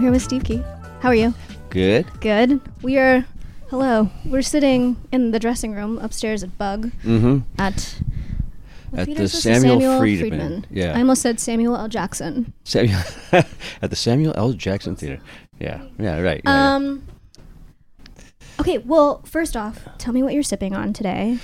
here with Steve Key. How are you? Good. Good. We're sitting in the dressing room upstairs at Bug at the Samuel Friedman. Yeah. I almost said Samuel L. Jackson. At the Samuel L. Jackson Theater. Yeah. Yeah, right. Yeah, Okay, well, first off, tell me what you're sipping on today.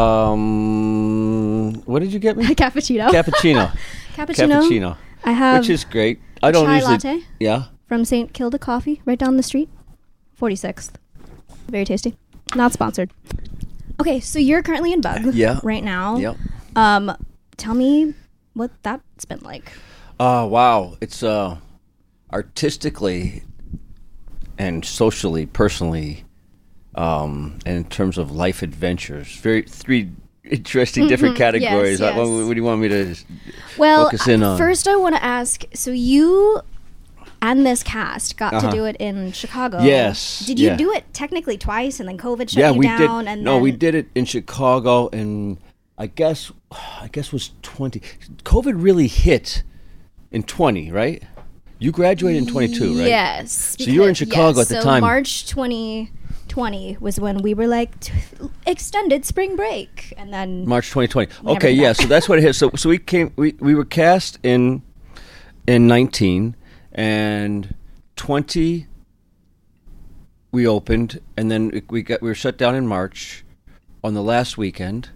What did you get me? Cappuccino. Cappuccino. I have which is great. I don't chai usually latte. Yeah. From St. Kilda Coffee, right down the street. 46th. Very tasty. Not sponsored. Okay, so you're currently in Bug right now. Yep. Tell me what that's been like. Wow. It's artistically and socially, personally, and in terms of life adventures, three interesting different categories. Yes. What do you want me to focus in on? First I want to ask, so you and this cast got to do it in Chicago. Yes. Did you do it technically twice and then COVID shut you down? Did. We did it in Chicago, and I guess was 20. COVID really hit in 20, right? You graduated in 22, right? Yes. So you were in Chicago at the time. So March 2020 was when we were like extended spring break, and then March 2020. Okay, yeah. So that's what it hit. So we were cast in 19. And 20, we opened, and then we were shut down in March on the last weekend.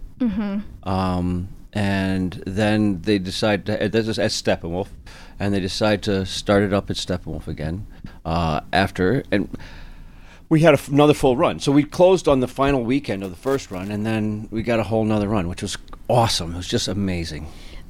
And then they decided this is at Steppenwolf, and they decided to start it up at Steppenwolf again after, and we had another full run. So we closed on the final weekend of the first run, and then we got a whole nother run, which was awesome. It was just amazing.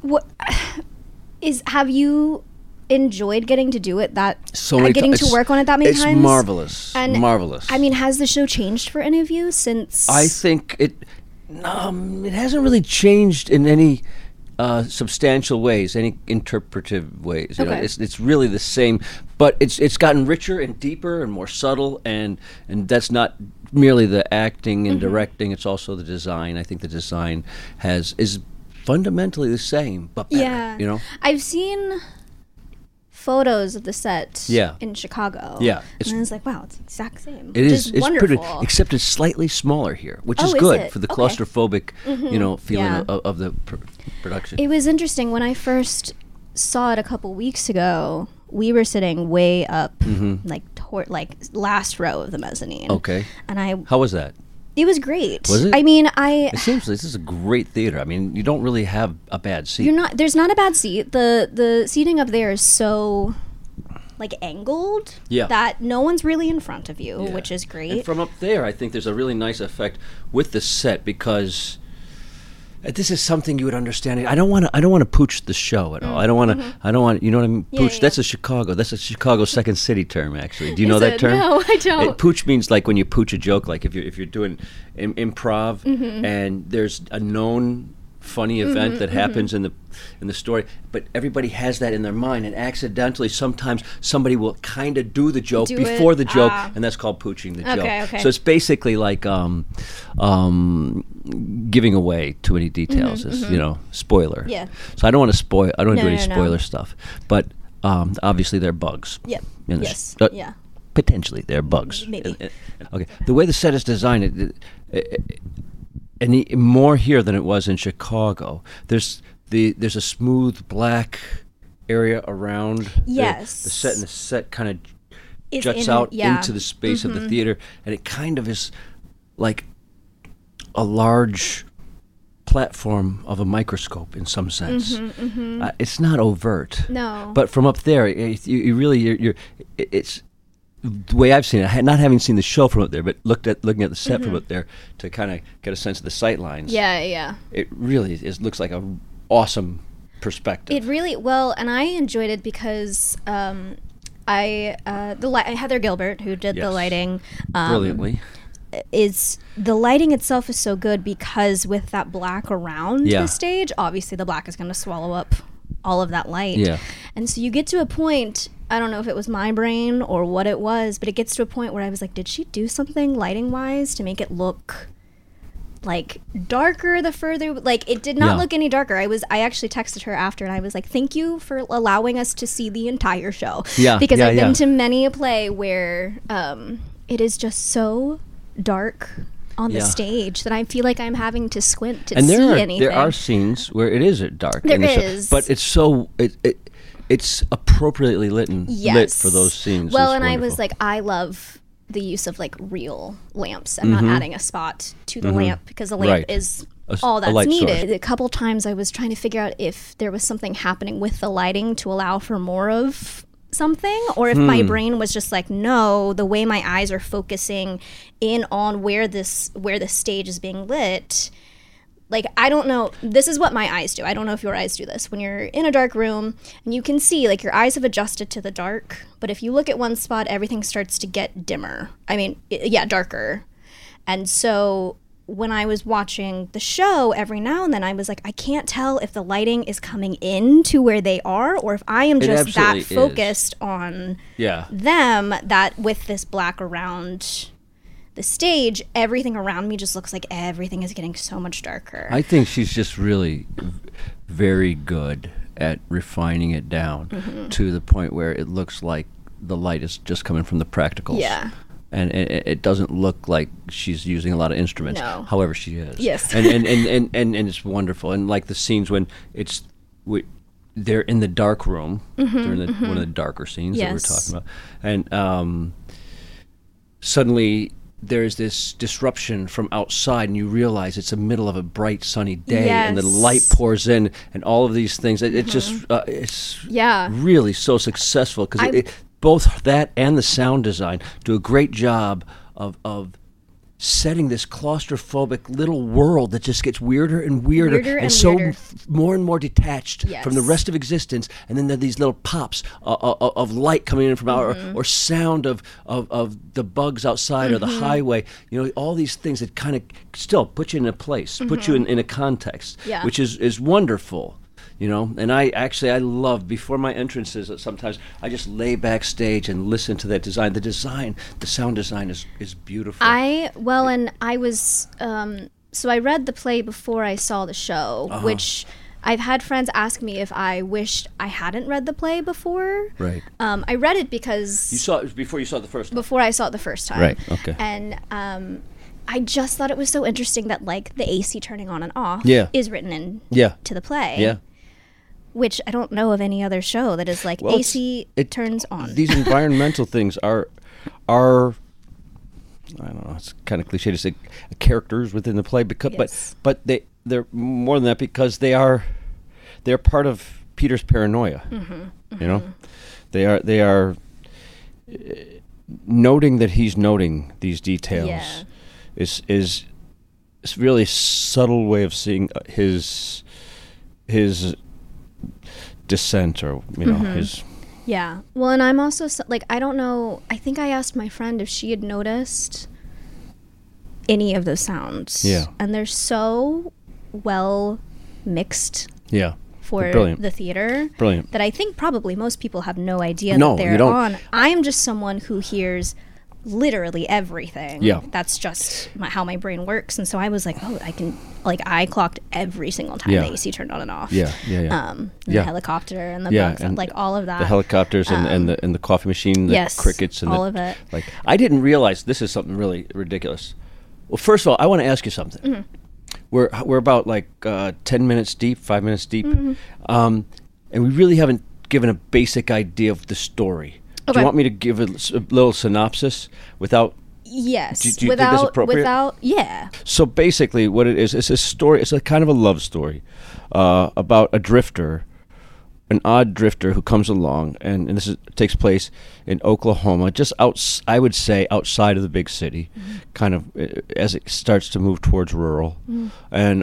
Have you enjoyed getting to do it getting to work on it that many times? It's marvelous. Marvelous. I mean, has the show changed for any of you since? I think it hasn't really changed in any substantial ways, any interpretive ways. You know, it's really the same, but it's gotten richer and deeper and more subtle, and that's not merely the acting and directing. It's also the design. I think the design is fundamentally the same, but better. Yeah. You know, I've seen photos of the set in Chicago. Yeah. And I was like, wow, it's the exact same. It is. It's wonderful. pretty, except it's slightly smaller here, which is is good it? for the Okay. claustrophobic, feeling of the production. It was interesting. When I first saw it a couple weeks ago, we were sitting way up, like last row of the mezzanine. Okay. And How was that? It was great. Was it? I mean, It seems like this is a great theater. I mean, you don't really have a bad seat. There's not a bad seat. The seating up there is so like angled that no one's really in front of you, which is great. And from up there, I think there's a really nice effect with the set, because this is something you would understand. I don't want to pooch the show at all. I don't want. You know what I mean? Pooch. Yeah. That's a Chicago Second City term, actually. Do you know that term? No, I don't. Pooch means like when you pooch a joke, like if you're doing improv and there's a known funny event that happens in the story, but everybody has that in their mind, and accidentally sometimes somebody will kind of do the joke before the joke, and that's called pooching the joke. Okay. So it's basically like giving away too many details. Is spoiler. Yeah. So I don't want to spoil. I don't do any spoiler stuff, but obviously they're bugs. Yep. Yes. Yeah. Potentially they're bugs. Maybe. Okay. The way the set is designed, and more here than it was in Chicago. There's a smooth black area around the set, and the set kind of juts out into the space of the theater, and it kind of is like a large platform of a microscope in some sense. It's not overt. No. But from up there, it's the way I've seen it, not having seen the show from up there, but looking at the set from up there to kind of get a sense of the sight lines. Yeah. It really looks like a awesome perspective. It really and I enjoyed it because Heather Gilbert, who did the lighting, brilliantly. The lighting itself is so good because with that black around the stage, obviously the black is going to swallow up all of that light. Yeah. And so you get to a point, I don't know if it was my brain or what it was, but it gets to a point where I was like, did she do something lighting wise to make it look like darker the further, like it did not look any darker. I actually texted her after and I was like, thank you for allowing us to see the entire show. Because I've been to many a play where it is just so dark on the stage that I feel like I'm having to squint to see anything. There are scenes where it is dark. There is. But it's so it's appropriately lit for those scenes. Well, and I was like, I love the use of like real lamps and not adding a spot to the lamp, because the lamp is all that's needed. Source. A couple times I was trying to figure out if there was something happening with the lighting to allow for more of something, or if my brain was just like, no, the way my eyes are focusing in on where the stage is being lit. Like, I don't know. This is what my eyes do. I don't know if your eyes do this. When you're in a dark room and you can see, like, your eyes have adjusted to the dark, but if you look at one spot, everything starts to get dimmer. I mean, darker. And so when I was watching the show, every now and then I was like, I can't tell if the lighting is coming in to where they are, or if I am just that focused on them, that with this black around the stage, everything around me just looks like everything is getting so much darker. I think she's just really very good at refining it down to the point where it looks like the light is just coming from the practicals. Yeah. And it doesn't look like she's using a lot of instruments. No. However, she is. Yes. And it's wonderful. And like the scenes when they're in the dark room, during one of the darker scenes that we're talking about, and suddenly there's this disruption from outside, and you realize it's the middle of a bright sunny day, and the light pours in, and all of these things. It just it's really so successful, because both that and the sound design do a great job of setting this claustrophobic little world that just gets weirder and weirder, and so more and more detached from the rest of existence. And then there are these little pops of light coming in from out, or sound of the bugs outside, or the highway. You know, all these things that kind of still put you in a place, put you in a context, which is wonderful. You know, and I love, before my entrances, sometimes I just lay backstage and listen to that design. The sound design is beautiful. And I was, so I read the play before I saw the show, which I've had friends ask me if I wished I hadn't read the play before. Right. I read it because... You saw it before you saw it the first time? Before I saw it the first time. Right, okay. And I just thought it was so interesting that, like, the AC turning on and off is written in to the play. Yeah. Which I don't know of any other show that is like, AC turns on. These environmental things are I don't know, it's kind of cliche to say characters within the play, because but they're more than that, because they're part of Peter's paranoia. You know, they are noting that he's noting these details is a really subtle way of seeing his descent, or his well, and I'm also like, I don't know, I think I asked my friend if she had noticed any of those sounds, and they're so well mixed for the theater that I think probably most people have no idea that they're on. I am just someone who hears literally everything. That's just how my brain works. And so I was like, I clocked every single time the AC turned on and off. The helicopter and the bugs, and like all of that. The helicopters and the coffee machine, the crickets, and all of it. Like, I didn't realize, this is something really ridiculous. Well, first of all, I want to ask you something. We're about like 10 minutes deep, 5 minutes deep, and we really haven't given a basic idea of the story. Okay. Do you want me to give a little synopsis without? Yes. Do you think that's appropriate? So basically, what it is, it's a story. It's a kind of a love story about a drifter, an odd drifter who comes along, and this takes place in Oklahoma, just I would say outside of the big city, kind of as it starts to move towards rural, and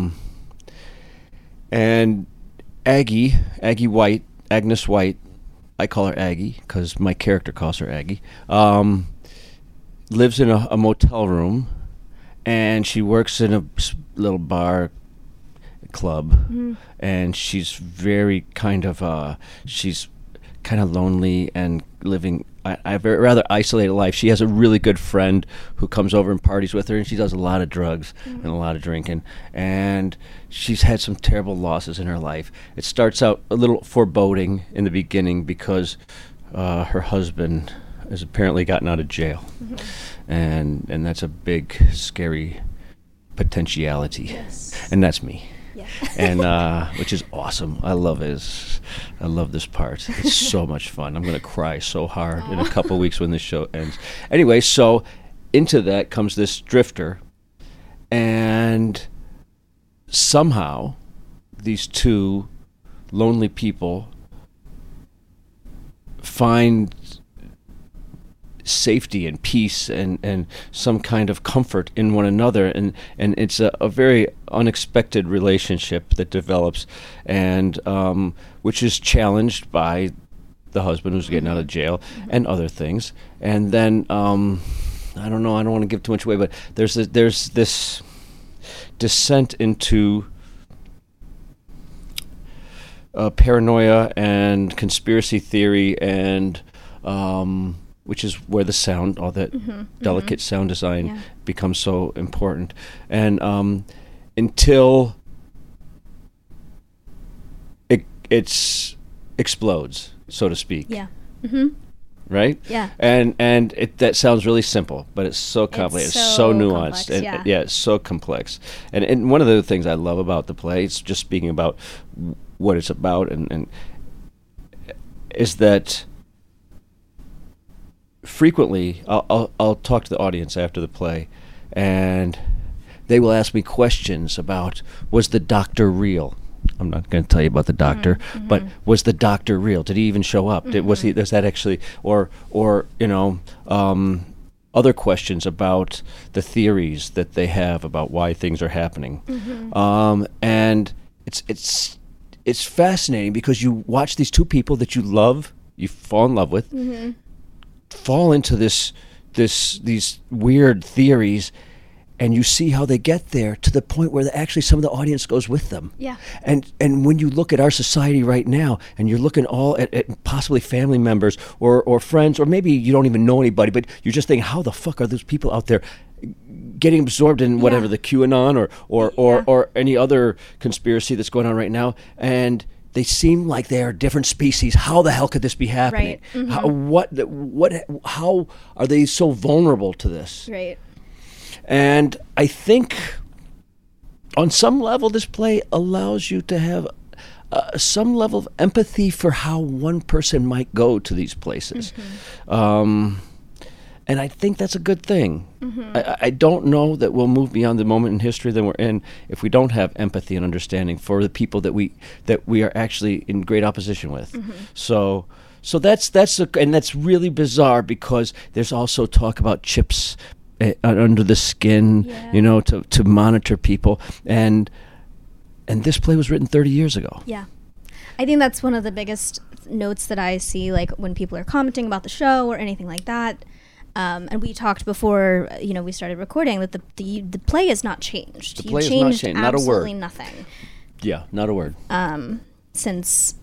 Agnes White. I call her Aggie because my character calls her Aggie, lives in a motel room, and she works in a little bar club, and she's very kind of she's kind of lonely and living a rather isolated life. She has a really good friend who comes over and parties with her, and she does a lot of drugs and a lot of drinking, and she's had some terrible losses in her life. It starts out a little foreboding in the beginning because her husband has apparently gotten out of jail, and that's a big, scary potentiality. Yes. And that's me. Yeah. And which is awesome. I love this part. It's so much fun. I'm going to cry so hard in a couple weeks when this show ends. Anyway, so into that comes this drifter, and somehow these two lonely people find safety and peace and some kind of comfort in one another, and it's a very unexpected relationship that develops, and which is challenged by the husband who's getting out of jail and other things. And then I don't know, I don't want to give too much away, but there's this descent into paranoia and conspiracy theory, and which is where the sound, all that delicate sound design becomes so important. And until it explodes, so to speak. Yeah. Right? Yeah. And that sounds really simple, but it's so complicated. It's so nuanced. Complex, it's so complex. And one of the things I love about the play, it's just speaking about what it's about, and is that frequently, I'll talk to the audience after the play, and they will ask me questions about, was the doctor real? I'm not going to tell you about the doctor, but was the doctor real? Did he even show up? Was that actually, or other questions about the theories that they have about why things are happening, and it's fascinating because you watch these two people that you love, you fall in love with. Fall into these weird theories, and you see how they get there to the point where actually some of the audience goes with them. Yeah. And when you look at our society right now, and you're looking all at possibly family members or friends, or maybe you don't even know anybody, but you're just thinking, how the fuck are those people out there getting absorbed in whatever, the QAnon or any other conspiracy that's going on right now? And they seem like they are different species. How the hell could this be happening? Right. How are they so vulnerable to this? Right. And I think on some level this play allows you to have some level of empathy for how one person might go to these places. And I think that's a good thing. I don't know that we'll move beyond the moment in history that we're in if we don't have empathy and understanding for the people that we are actually in great opposition with. So that's really bizarre, because there's also talk about chips under the skin, to monitor people, and this play was written 30 years ago. Yeah. I think that's one of the biggest notes that I see, like when people are commenting about the show or anything like that. And we talked before, we started recording, that the play has not changed. The play has not changed. Not a word. Absolutely nothing. Yeah, not a word. Since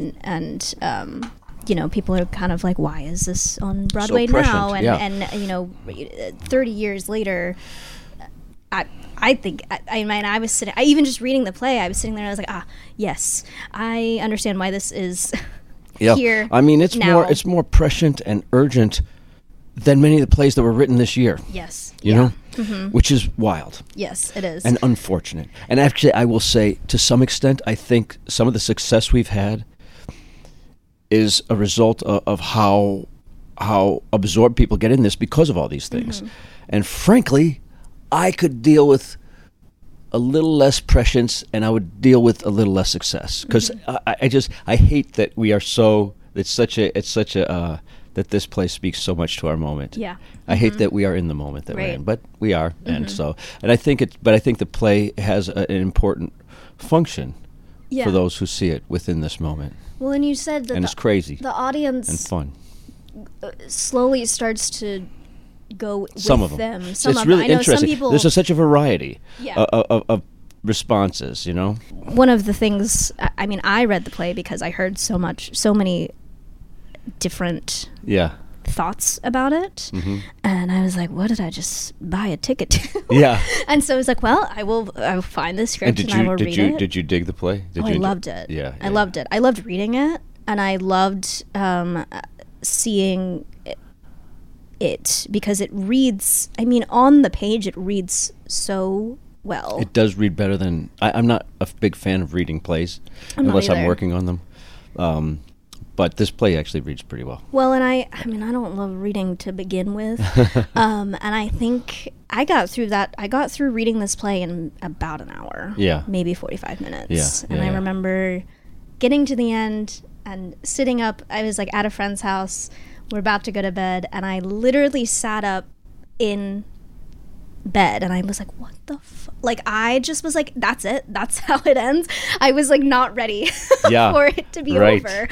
people are kind of like, why is this on Broadway now? And 30 years later, I think I was sitting. Even just reading the play, I was sitting there and I was like, yes, I understand why this is here. I mean, it's now. It's more prescient and urgent than many of the plays that were written this year. Yes. You know? Which is wild. Yes, it is. And unfortunate. And actually, I will say, to some extent, I think some of the success we've had is a result of how absorbed people get in this because of all these things. And frankly, I could deal with a little less prescience, and I would deal with a little less success. Because I hate that we are so, it's such a that this play speaks so much to our moment. Yeah. I hate that we are in the moment that we're in, but we are. And I think the play has an important function for those who see it within this moment. Well, and you said that it's crazy. The audience and fun. Slowly starts to go with some of them. It's really interesting. Some people, there's such a variety of responses, One of the things, I read the play because I heard so many different yeah. thoughts about it. Mm-hmm. And I was like, what did I just buy a ticket to? Yeah. And so I was like, well, I will find this script and I will read it. Did you dig the play? I loved it. Yeah. I loved it. I loved reading it, and I loved seeing it because it reads, I mean, on the page it reads so well. It does read better than, I'm not a big fan of reading plays unless I'm working on them. But this play actually reads pretty well. Well, and I mean, I don't love reading to begin with. And I think I got through reading this play in about an hour. Yeah. Maybe 45 minutes. Yeah. And I remember getting to the end and sitting up. I was like at a friend's house. We're about to go to bed. And I literally sat up in bed and I was like, what the fuck? Like, I just was like, that's it, that's how it ends. I was like not ready for it to be over.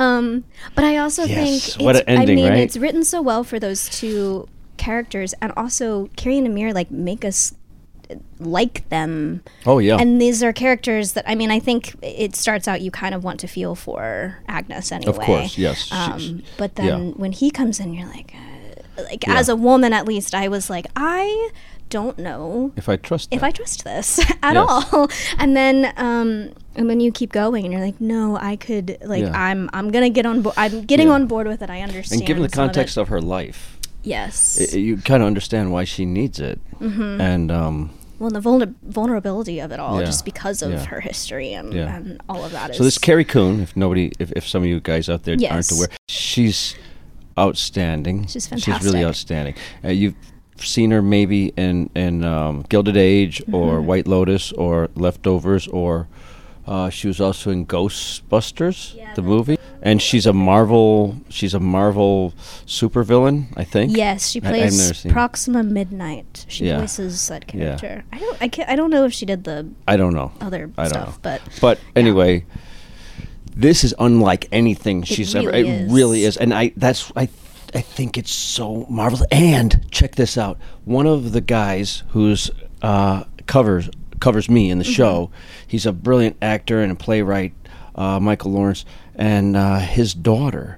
But I also think what an ending, right? It's written so well for those two characters, and also Carrie and Amir like make us like them. Oh yeah. And these are characters that, I mean, I think it starts out you kind of want to feel for Agnes anyway. Of course, yes. But then when he comes in, you're like as a woman at least, I was like, I don't know if I trust this at all. And then and then you keep going and you're like, no, I could, like, I'm gonna get on board. I'm getting on board with it. I understand. And given the context of her life, yes, you kind of understand why she needs it. Mm-hmm. And well, the vulnerability of it all, just because of her history and all of that. So this Carrie Coon, if some of you guys out there aren't aware, she's outstanding. She's fantastic. She's really outstanding. You've seen her maybe in Gilded Age or White Lotus or Leftovers, or she was also in Ghostbusters, the movie. And she's a Marvel supervillain, I think. Yes, she plays Proxima Midnight. She voices that character. I don't know if she did the other stuff, but anyway, this is unlike anything she's ever. It really is, and I think it's so marvelous. And check this out: one of the guys who's covers me in the show, he's a brilliant actor and a playwright, Michael Lawrence, and his daughter,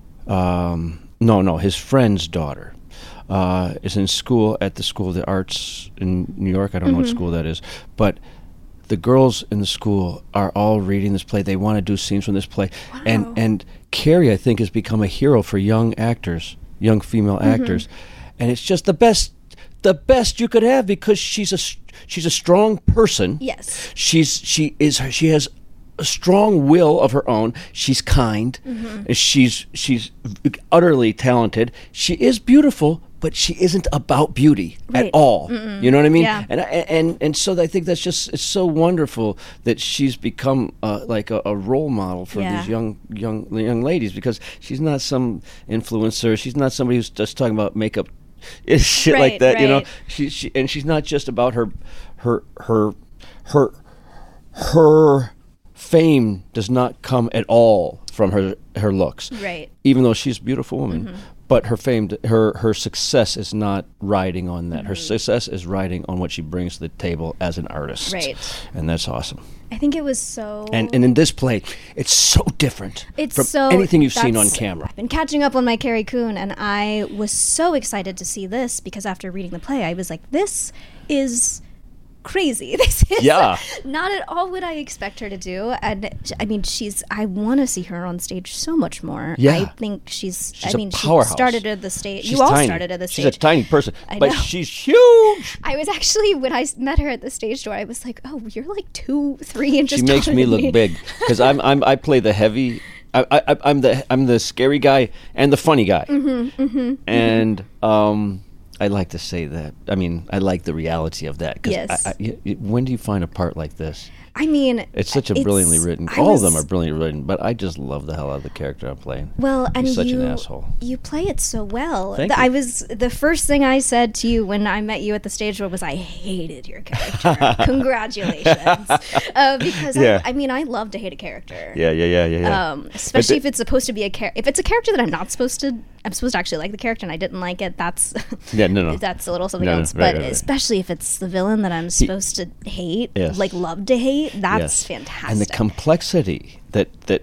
his friend's daughter, is in school at the School of the Arts in New York. I don't know what school that is, but the girls in the school are all reading this play. They want to do scenes from this play. Wow. And Carrie, I think, has become a hero for young actors, young female actors. And it's just the best you could have, because she's a strong person. Yes. She has a strong will of her own. She's kind. She's utterly talented. She is beautiful, but she isn't about beauty at all. You know what I mean? Yeah. And so I think that's just, it's so wonderful that she's become like a role model for these young ladies, because she's not some influencer. She's not somebody who's just talking about makeup shit like that. You know, she's not just about her fame does not come at all from her looks. Right. Even though she's a beautiful woman. But her fame, her success is not riding on that. Her success is riding on what she brings to the table as an artist. Right. And that's awesome. I think it was so... And in this play, it's so different from anything you've seen on camera. I've been catching up on my Carrie Coon, and I was so excited to see this, because after reading the play, I was like, this is crazy. This is not at all what I expect her to do. And I mean, I want to see her on stage so much more. Yeah. I think she's a powerhouse. She started at the stage. She's you all tiny. started at the stage. She's a tiny person, but she's huge. I was actually, when I met her at the stage door, I was like, oh, you're like 2-3 inches. She makes me look big, because I play the heavy. I'm the scary guy and the funny guy. And I like to say that. I mean, I like the reality of that. Yes. When do you find a part like this? I mean, it's such a brilliantly written. All of them are brilliantly written, but I just love the hell out of the character I'm playing. Well, and he's such an asshole. You play it so well. Thank you. The first thing I said to you when I met you at the stage door was, I hated your character. Congratulations, because I mean, I love to hate a character. Yeah. Especially if it's supposed to be if it's a character that I'm supposed to actually like the character, and I didn't like it. That's no. That's a little something else. But especially if it's the villain that I'm supposed to hate, like love to hate. That's fantastic. And the complexity that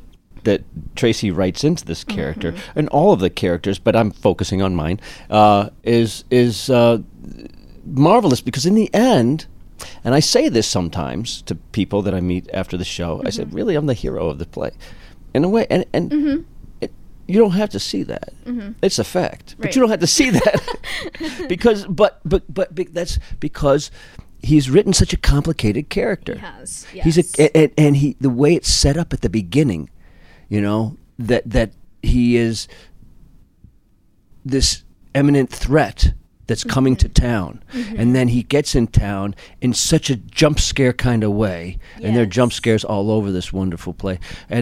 that Tracy writes into this character, and all of the characters, but I'm focusing on mine, is marvelous, because in the end, and I say this sometimes to people that I meet after the show, I said, really, I'm the hero of the play, in a way, and you don't have to see that. It's a fact, but you don't have to see that because, but that's because he's written such a complicated character. He has. Yes. And the way it's set up at the beginning, that he is this imminent threat that's coming to town, and then he gets in town in such a jump scare kind of way, and there are jump scares all over this wonderful play,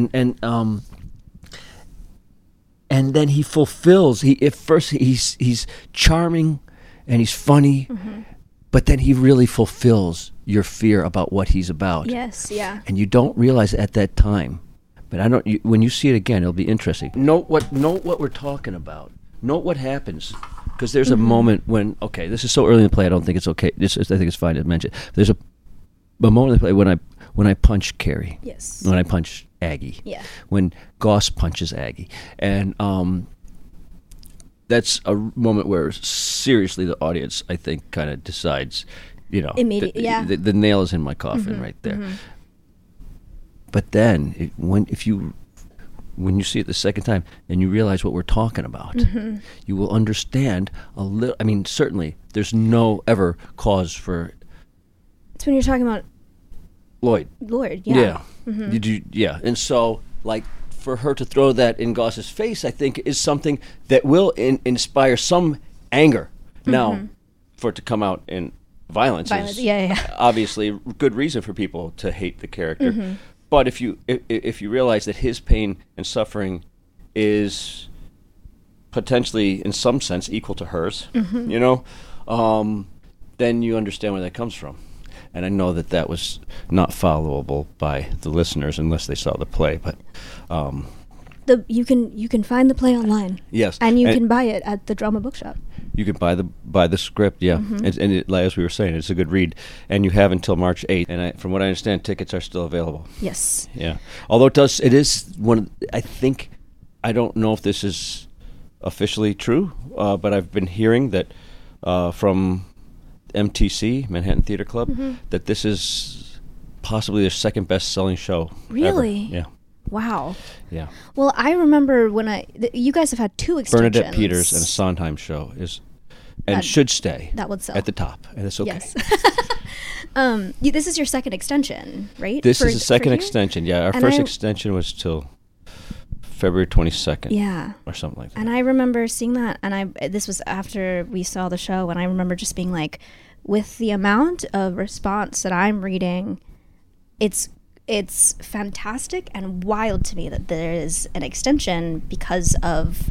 and then he fulfills. At first he's charming and he's funny, but then he really fulfills your fear about what he's about. Yes, yeah. And you don't realize it at that time, but when you see it again, it'll be interesting. Note what we're talking about. Note what happens, because there's a moment when this is so early in the play. I don't think it's okay. I think it's fine to mention. There's a moment in the play when I punch Carrie. Yes. When I punch Aggie. Yeah. When Goss punches Aggie, and that's a moment where seriously the audience, I think, kind of decides, immediately. The nail is in my coffin right there. But then when you see it the second time and you realize what we're talking about, you will understand a little. I mean, certainly there's no ever cause for. It's when you're talking about Lloyd, yeah. Yeah. And so, like, for her to throw that in Goss's face, I think, is something that will inspire some anger. Now, for it to come out in violence is obviously a good reason for people to hate the character. But if you realize that his pain and suffering is potentially, in some sense, equal to hers, then you understand where that comes from. And I know that was not followable by the listeners unless they saw the play. But you can find the play online. Yes, and you can buy it at the Drama Bookshop. You can buy the script, yeah. And as we were saying, it's a good read. And you have until March 8th. And from what I understand, tickets are still available. Yes. Yeah. Although it is one. I don't know if this is officially true, but I've been hearing that from MTC, Manhattan Theater Club, that this is possibly their second best-selling show. Really? Ever. Yeah. Wow. Yeah. Well, I remember when you guys have had 2 extensions. Bernadette Peters and a Sondheim show should stay. That would sell at the top, and it's okay. Yes. This is your second extension, right? This is the second extension. Yeah, our first extension was till February 22nd. Yeah. Or something like that. And I remember seeing that, and this was after we saw the show, and I remember just being like, with the amount of response that I'm reading, it's fantastic and wild to me that there is an extension because of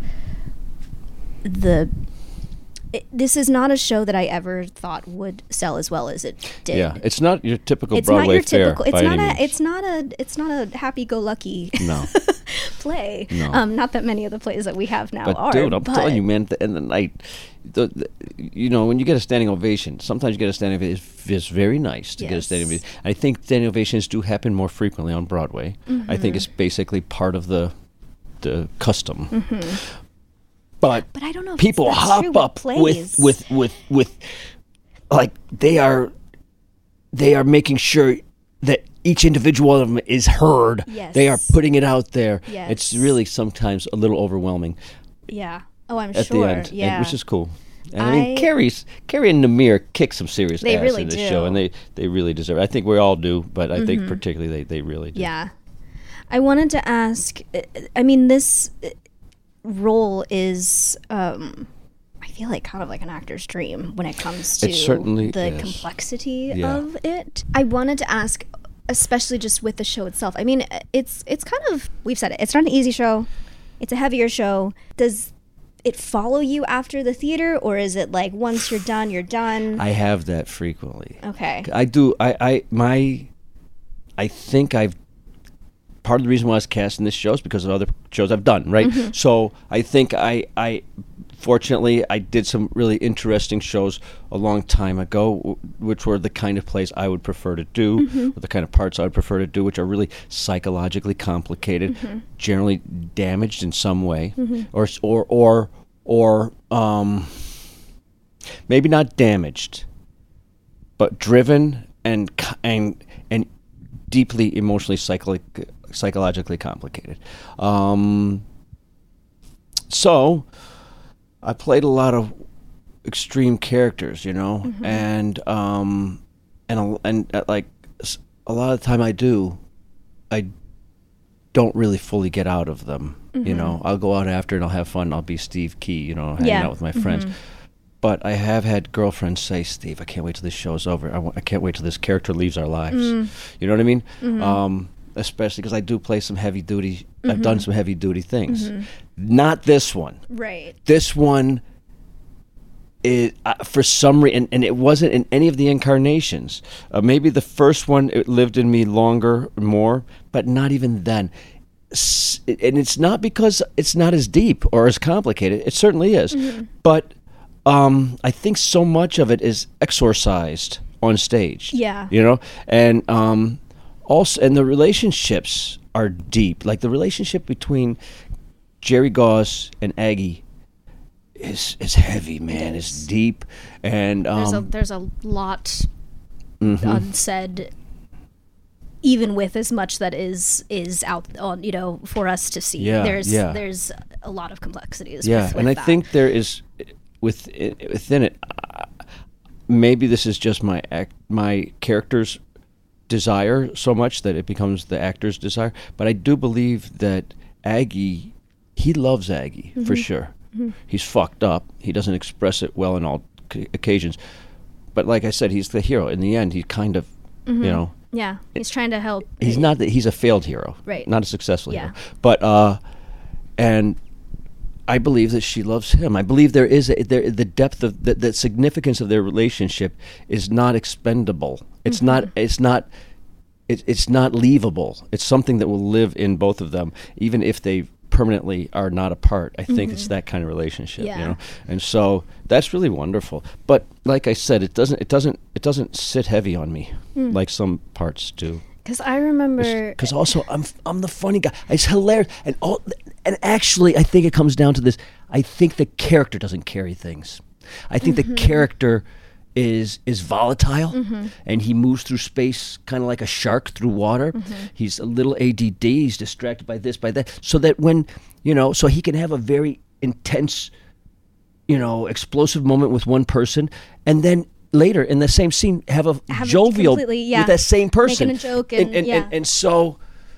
this is not a show that I ever thought would sell as well as it did. Yeah, it's not your typical Broadway fare. It's not a happy-go-lucky play. No. Not that many of the plays that we have now but are. Dude, I'm telling you, man, at the end of the night, when you get a standing ovation, sometimes you get a standing ovation. It's very nice to get a standing ovation. I think standing ovations do happen more frequently on Broadway. I think it's basically part of the custom. But I don't know if people that's hop true up with like they are making sure that each individual of them is heard. Yes. They are putting it out there. Yes. It's really sometimes a little overwhelming. Yeah. Oh, I'm at sure. The end, yeah. which is cool. And I mean, Carrie and Namir kick some serious ass really in this do. show, and they really deserve it. I think we all do, but I think particularly they really do. Yeah. I wanted to ask, I mean, this role is, I feel like kind of like an actor's dream when it comes to the complexity of it. I wanted to ask, especially just with the show itself. I mean, it's kind of, we've said it, it's not an easy show. It's a heavier show. Does it follow you after the theater, or is it like once you're done, you're done? I have that frequently. Okay. I do. I think I've, part of the reason why I was cast in this show is because of other shows I've done, right? So I think fortunately, I did some really interesting shows a long time ago, which were the kind of plays I would prefer to do, or the kind of parts I would prefer to do, which are really psychologically complicated, generally damaged in some way, or maybe not damaged, but driven and deeply emotionally psychologically complicated. So I played a lot of extreme characters, and like a lot of the time I don't really fully get out of them. I'll go out after and I'll have fun. I'll be Steve Key, hanging out with my friends. But I have had girlfriends say, Steve, I can't wait till this show's over. I can't wait till this character leaves our lives. You know what I mean? Especially because I do play some heavy duty. I've done some heavy duty things. Not this one. Right. This one is for some reason, and it wasn't in any of the incarnations. Maybe the first one it lived in me more, but not even then. And it's not because it's not as deep or as complicated. It certainly is, but I think so much of it is exorcised on stage. Yeah. And also, and the relationships are deep. Like the relationship between Jerry Goss and Aggie is heavy, man. It's deep, and there's a lot unsaid, even with as much that is out on for us to see. There's a lot of complexities. with and I that. think there is within it. Maybe this is just my character's desire so much that it becomes the actor's desire. But I do believe that Aggie, he loves Aggie for sure. He's fucked up. He doesn't express it well in all occasions. But like I said, he's the hero. In the end, he kind of, Yeah, he's trying to help. He's not that he's a failed hero, right? Not a successful hero. But and I believe that she loves him. I believe there is the depth of the significance of their relationship is not expendable. It's not. It's not leavable. It's something that will live in both of them, even if they permanently are not apart. I think it's that kind of relationship, and so that's really wonderful. But like I said, it doesn't sit heavy on me like some parts do. Because I remember, because also I'm the funny guy. It's hilarious, and actually I think it comes down to this. I think the character doesn't carry things. I think the character is volatile, and he moves through space kind of like a shark through water. He's a little ADD. He's distracted by this, by that, so that when so he can have a very intense, explosive moment with one person, and then later in the same scene have a jovial with that same person, making a joke, and so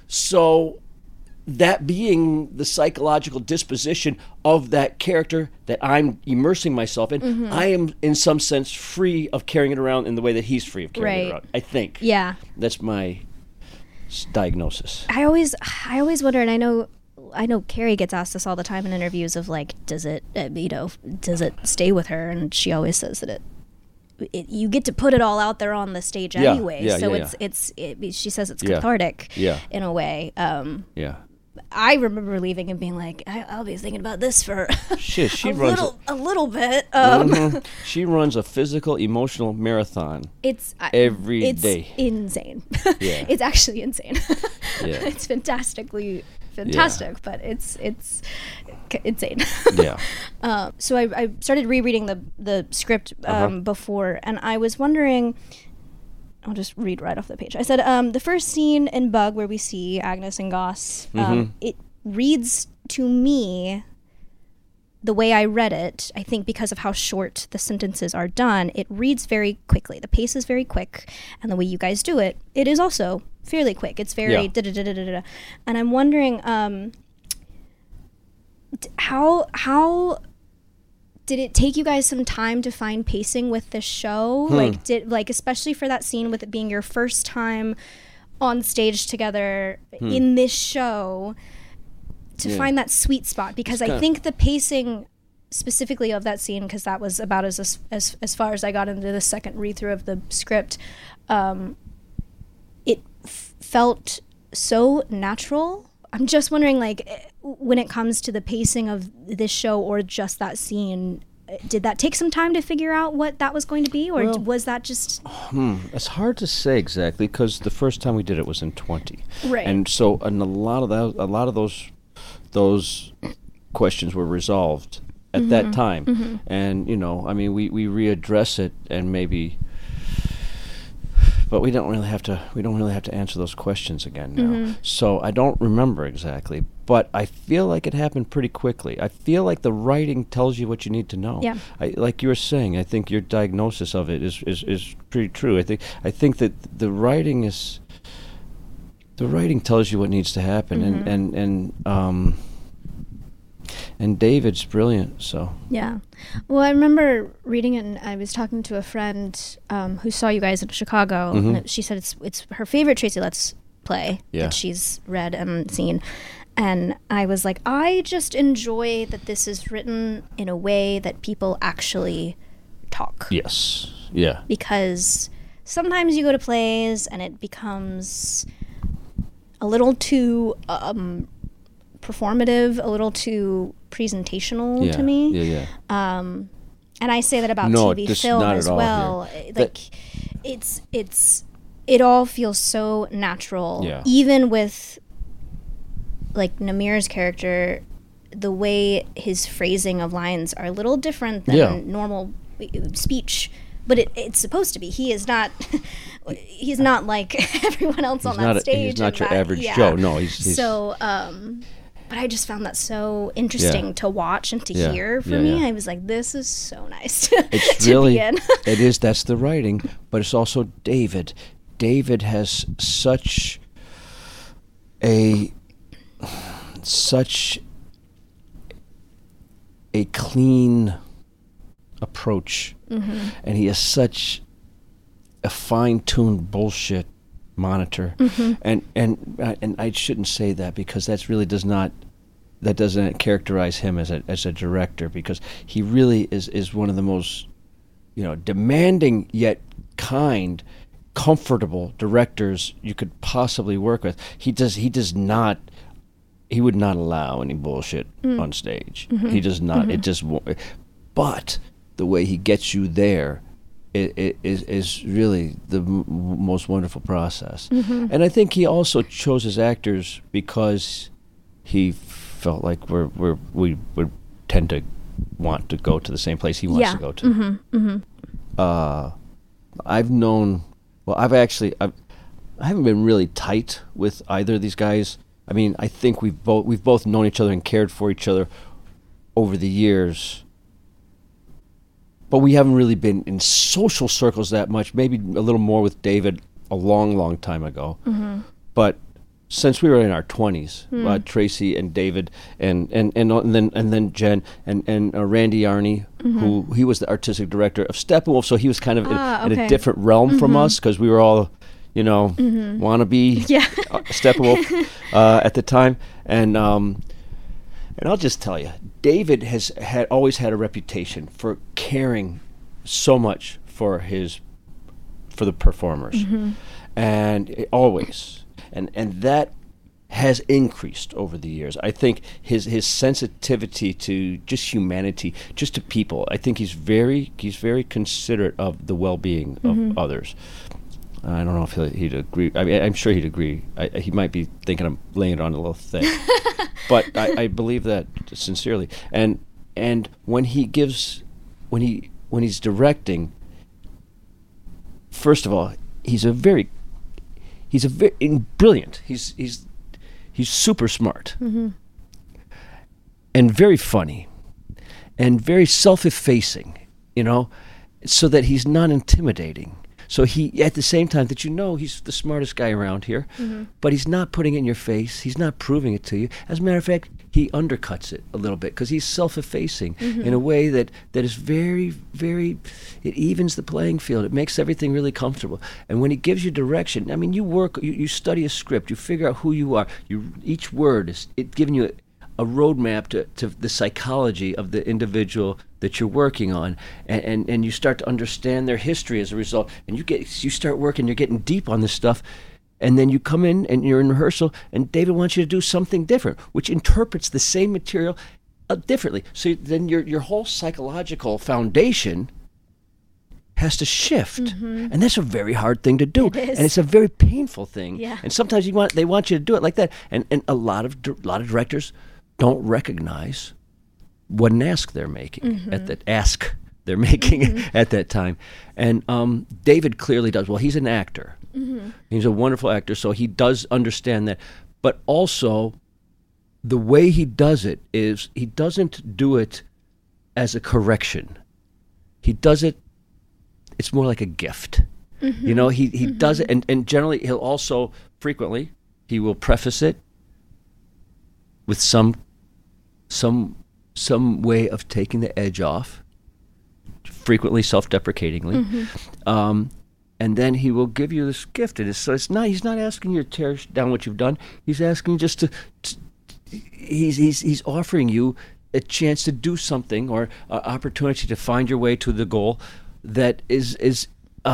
that being the psychological disposition of that character that I'm immersing myself in, I am in some sense free of carrying it around in the way that he's free of carrying it around. I think. Yeah. That's my diagnosis. I always wonder, and I know Carrie gets asked this all the time in interviews of like, does it stay with her? And she always says that you get to put it all out there on the stage anyway. She says it's cathartic in a way. I remember leaving and being like, I'll be thinking about this for a little bit. She runs a physical, emotional marathon. Every day. Insane. It's actually insane. It's fantastic, but it's insane. So I started rereading the script before, and I was wondering. I'll just read right off the page. I said, the first scene in Bug where we see Agnes and Goss, it reads to me the way I read it. I think because of how short the sentences are done, it reads very quickly. The pace is very quick, and the way you guys do it, it is also fairly quick. It's very da-da-da-da-da-da. And I'm wondering how did it take you guys some time to find pacing with the show? Especially for that scene with it being your first time on stage together in this show, to find that sweet spot? Because I think the pacing specifically of that scene, because that was about as far as I got into the second read through of the script, it felt so natural. I'm just wondering, when it comes to the pacing of this show or just that scene, did that take some time to figure out what that was going to be, or was that just... It's hard to say exactly, because the first time we did it was in 20. Right. And so a lot of those questions were resolved at that time. And, I mean, we readdress it and maybe... But we don't really have to answer those questions again now. So I don't remember exactly, but I feel like it happened pretty quickly. I feel like the writing tells you what you need to know. Yeah. Like you were saying, I think your diagnosis of it is pretty true. I think that the writing tells you what needs to happen, and David's brilliant, so. Yeah. Well, I remember reading it, and I was talking to a friend who saw you guys in Chicago, and she said it's her favorite Tracy Letts play that she's read and seen. And I was like, I just enjoy that this is written in a way that people actually talk. Yes. Yeah. Because sometimes you go to plays and it becomes a little too... performative, a little too presentational to me. Yeah. And I say that about TV film as well. Like it all feels so natural. Yeah. Even with like Namir's character, the way his phrasing of lines are a little different than normal speech. But it's supposed to be. He is not. He's not like everyone else on that stage. He's not your average Joe. No, he's so. But I just found that so interesting to watch and to hear for me. I was like, this is so nice it's to really, be in. It is. That's the writing, but it's also David. David has such a clean approach, and he has such a fine-tuned bullshit monitor, and I shouldn't say that, because that doesn't characterize him as a director, because he really is one of the most demanding yet kind, comfortable directors you could possibly work with. He would not allow any bullshit on stage. He does not. It just won't. But the way he gets you there is really the most wonderful process. And I think he also chose his actors because he felt like we would tend to want to go to the same place he wants to go to. I haven't been really tight with either of these guys. I mean, I think we've both known each other and cared for each other over the years, but we haven't really been in social circles that much. Maybe a little more with David a long, long time ago. But since we were in our 20s, Tracy and David and then Jen and Randy Arney, who he was the artistic director of Steppenwolf, so he was kind of in a different realm from us, because we were all wannabe Steppenwolf at the time, and I'll just tell you, David has always had a reputation for caring so much for the performers, and always, and that has increased over the years. I think his sensitivity to just humanity, just to people. I think he's very considerate of the well-being of others. I don't know if he'd agree. I mean, I'm sure he'd agree. He might be thinking I'm laying it on a little thick, but I believe that sincerely. And when he's directing, first of all, he's very brilliant. He's super smart, and very funny, and very self-effacing. So that he's not intimidating. So he, at the same time that he's the smartest guy around here, but he's not putting it in your face. He's not proving it to you. As a matter of fact, he undercuts it a little bit because he's self-effacing in a way that is very, very, it evens the playing field. It makes everything really comfortable. And when he gives you direction, I mean, you study a script, you figure out who you are. Each word is giving you a roadmap to the psychology of the individual that you're working on, and you start to understand their history as a result, and you start working, you're getting deep on this stuff, And then you come in and you're in rehearsal, and David wants you to do something different, which interprets the same material differently. So then your whole psychological foundation has to shift, and that's a very hard thing to do, and it's a very painful thing. Yeah. And sometimes they want you to do it like that, and a lot of directors don't recognize what an ask they're making at that time, and David clearly does. Well, he's an actor. He's a wonderful actor, so he does understand that. But also, the way he does it is he doesn't do it as a correction. He does it, it's more like a gift. You know, he does it, and generally he'll also, frequently, he will preface it with some way of taking the edge off, frequently self-deprecatingly. And then he will give you this gift. And he's not asking you to tear down what you've done. He's asking you just he's offering you a chance to do something, or an opportunity to find your way to the goal that does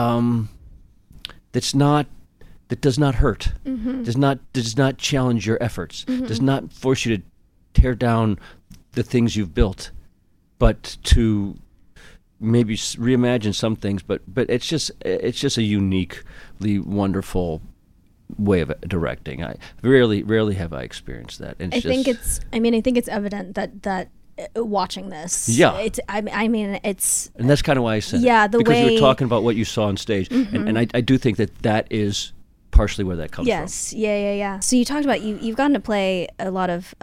not hurt, does not challenge your efforts, does not force you to tear down the things you've built, but to maybe reimagine some things, but it's just a uniquely wonderful way of directing. I rarely have I experienced that. And I think it's evident that watching this, and that's kind of why I said it. Because you were talking about what you saw on stage, and I do think that is partially where that comes from. Yeah. So you talked about you've gotten to play a lot of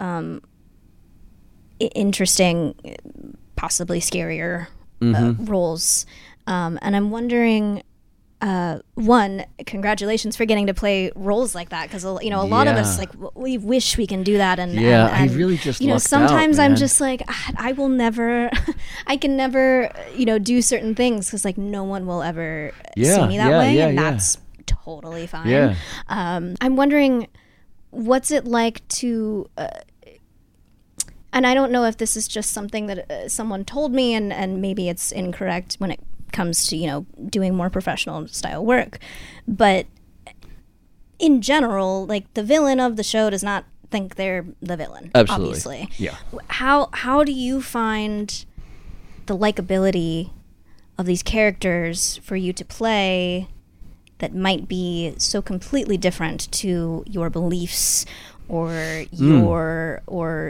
interesting, possibly scarier roles, and I'm wondering, one, congratulations for getting to play roles like that, because a lot of us, like, we wish we can do that, and I really just sometimes out, I'm just like, I will never I can never do certain things because, like, no one will ever see me that way, and that's totally fine. I'm wondering, what's it like to and I don't know if this is just something that someone told me, and maybe it's incorrect when it comes to, doing more professional style work. But in general, like, the villain of the show does not think they're the villain. Absolutely. Obviously. Yeah. How do you find the likability of these characters for you to play that might be so completely different to your beliefs or your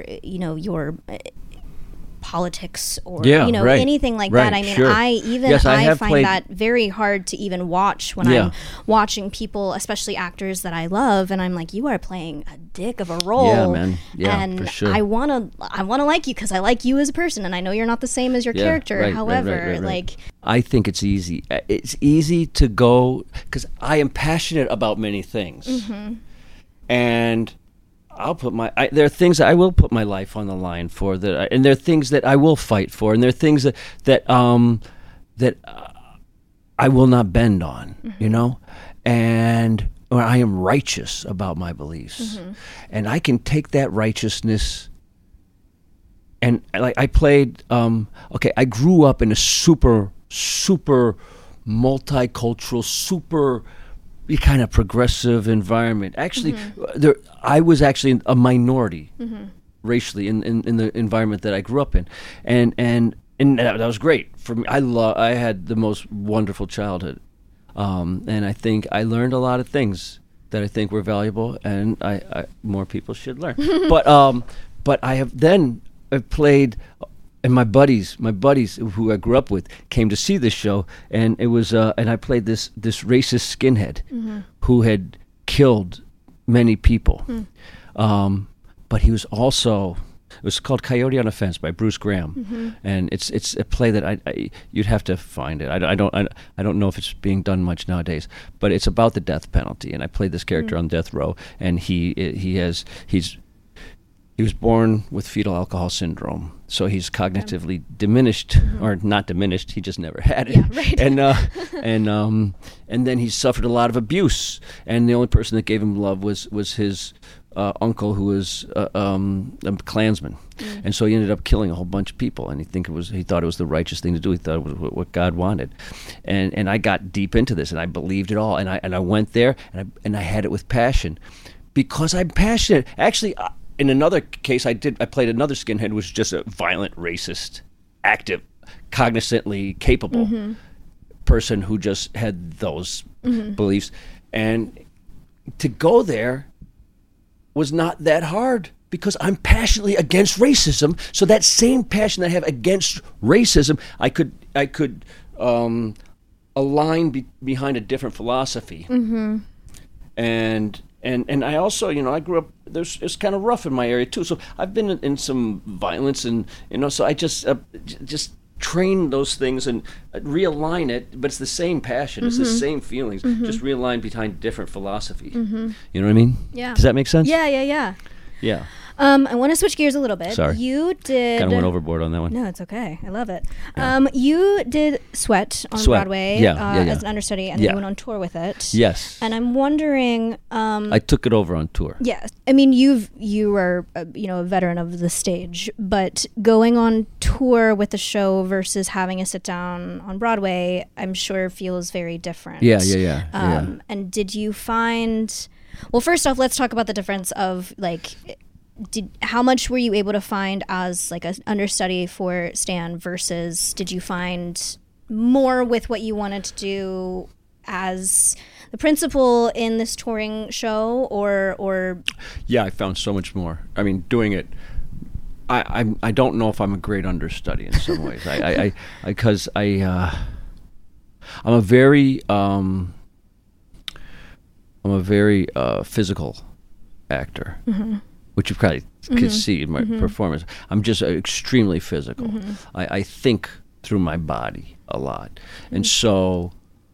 politics or anything like that? I mean, sure. I find that very hard to even watch when I'm watching people, especially actors that I love, and I'm like, you are playing a dick of a role. Yeah, man. Yeah, and for sure. I wanna like you because I like you as a person, and I know you're not the same as your character. However, like, I think it's easy. It's easy to go because I am passionate about many things, and there are things that I will put my life on the line for, and there are things that I will fight for, and there are things that I will not bend on, or I am righteous about my beliefs, and I can take that righteousness. And like I played, I grew up in a super multicultural, super kind of progressive environment. Actually, I was actually a minority racially in the environment that I grew up in, and that was great for me. I had the most wonderful childhood, and I think I learned a lot of things that I think were valuable, and I more people should learn. But I've played. And my buddies who I grew up with came to see this show, and it was and I played this racist skinhead who had killed many people, but he was also. It was called Coyote on a Fence by Bruce Graham, and it's a play that you'd have to find it. I don't know if it's being done much nowadays, but it's about the death penalty, and I played this character on death row, and he was born with fetal alcohol syndrome, so he's cognitively diminished, or not diminished. He just never had it. Yeah, right. And then he suffered a lot of abuse, and the only person that gave him love was his uncle who was a Klansman, and so he ended up killing a whole bunch of people. And he thought it was the righteous thing to do. He thought it was what God wanted, and I got deep into this, and I believed it all. And I went there, and I had it with passion, because I'm passionate. Actually, in another case, I played another skinhead who was just a violent, racist, active, cognizantly capable person who just had those beliefs, and to go there was not that hard, because I'm passionately against racism. So that same passion that I have against racism, I could align behind a different philosophy. And I also, I grew up, it's kind of rough in my area too. So I've been in some violence, and so I just train those things and realign it, but it's the same passion, it's the same feelings, just realigned behind different philosophy. You know what I mean? Yeah. Does that make sense? Yeah. I want to switch gears a little bit. Sorry. You did... Kind of went overboard on that one. No, it's okay. I love it. Yeah. You did Sweat on Broadway as an understudy, and then you went on tour with it. Yes. And I'm wondering... I took it over on tour. Yes. I mean, you are a veteran of the stage, but going on tour with the show versus having a sit down on Broadway, I'm sure feels very different. Yeah. And did you find... Well, first off, let's talk about the difference of, like... how much were you able to find as like an understudy for Stan versus did you find more with what you wanted to do as the principal in this touring show or Yeah, I found so much more. I mean, doing it, I don't know if I'm a great understudy in some ways. Because I'm a very physical actor. Which you probably could see in my performance. I'm just extremely physical. I think through my body a lot. And so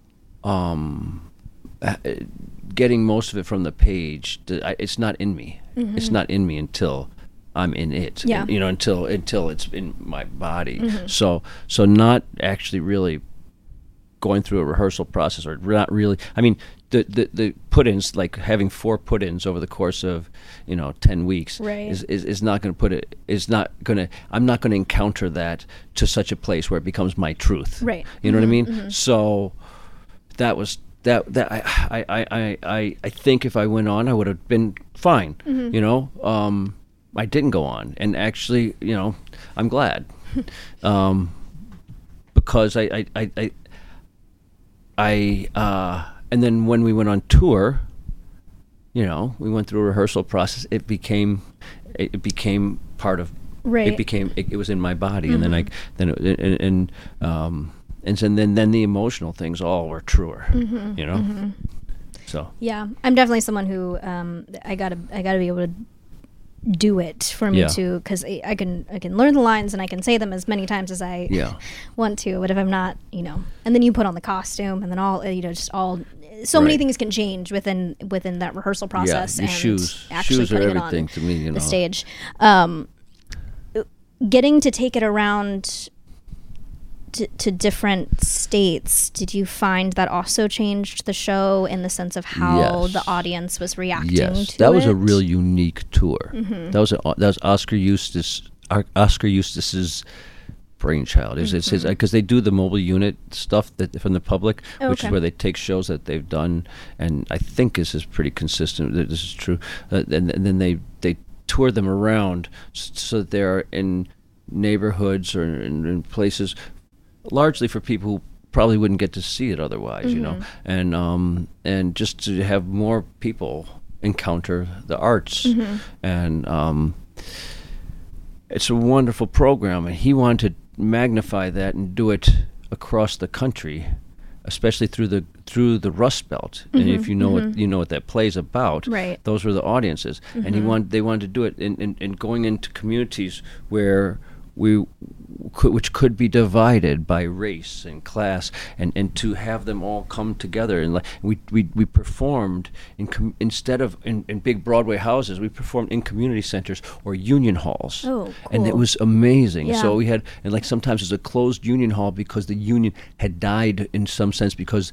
getting most of it from the page, it's not in me. It's not in me until I'm in it. Yeah. And, until it's in my body. So not actually really going through a rehearsal process, or not really. I mean, the put-ins, like having 4 put-ins over the course of 10 weeks, right, is not going to put it. Is not going to. I'm not going to encounter that to such a place where it becomes my truth. Right. You know what I mean? So that was that. I think if I went on, I would have been fine. I didn't go on, and actually, I'm glad, because and then when we went on tour, we went through a rehearsal process. It became part of. Right. It was in my body, and then then the emotional things all were truer. So. Yeah, I'm definitely someone who I gotta be able to do it for me to, because I can learn the lines and I can say them as many times as I want to, but if I'm not, and then you put on the costume and then all many things can change within that rehearsal process. And shoes are everything to me, the stage. Getting to take it around to different states, did you find that also changed the show in the sense of how the audience was reacting to it? That was a real unique tour. That was Oscar Eustis's brainchild. It's his, because they do the mobile unit stuff from the public, which is where they take shows that they've done, and I think this is pretty consistent. This is true, and then they tour them around so that they're in neighborhoods or in places, largely for people who probably wouldn't get to see it otherwise, and just to have more people encounter the arts, and it's a wonderful program, and he wanted to magnify that and do it across the country, especially through the Rust Belt. And if you know what that play's about, right, those were the audiences, and they wanted to do it in going into communities where which could be divided by race and class, and to have them all come together. And we performed instead of in big Broadway houses, we performed in community centers or union halls. Oh, cool. And it was amazing. Yeah. So we had, and sometimes it's a closed union hall because the union had died in some sense, because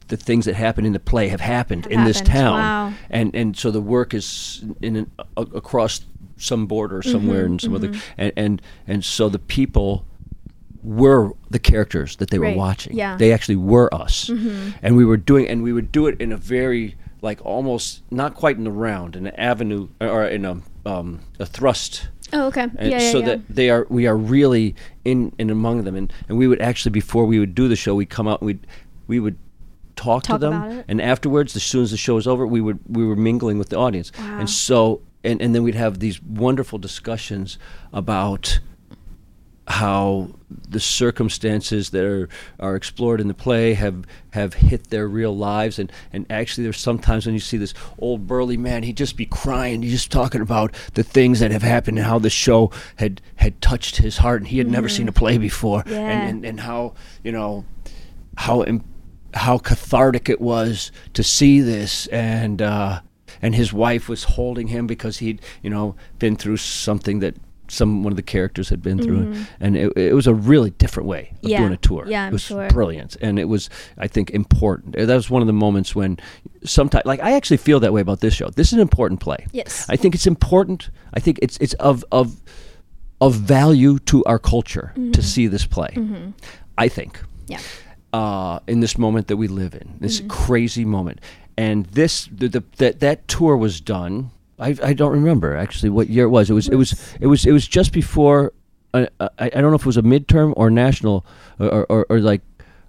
the things that happen in the play have happened in this town, and so the work is across some border somewhere and some other, and so the people were the characters that they were watching. Yeah. They actually were us, and we would do it in a very like almost not quite in a round, in an avenue or in a thrust. Oh, okay. That we are really in and among them, and we would actually, before we would do the show, we'd come out and we would talk to them, and afterwards, as soon as the show was over, we were mingling with the audience, and so and then we'd have these wonderful discussions about how the circumstances that are explored in the play have hit their real lives, and actually there's sometimes when you see this old burly man, he'd just be crying, he's just talking about the things that have happened and how the show had touched his heart, and he had never seen a play before, and how, you know, how cathartic it was to see this, and his wife was holding him because he'd, you know, been through something that one of the characters had been through, and it was a really different way of doing a tour. Yeah, it was brilliant, and it was, I think, important. That was one of the moments when sometimes, like, I actually feel that way about this show. This is an important play. Yes, I think it's important. I think it's of value to our culture to see this play. I think. Yeah. In this moment that we live in, this crazy moment, and that tour was done. I don't remember actually what year it was. It was just before. I don't know if it was a midterm or national or like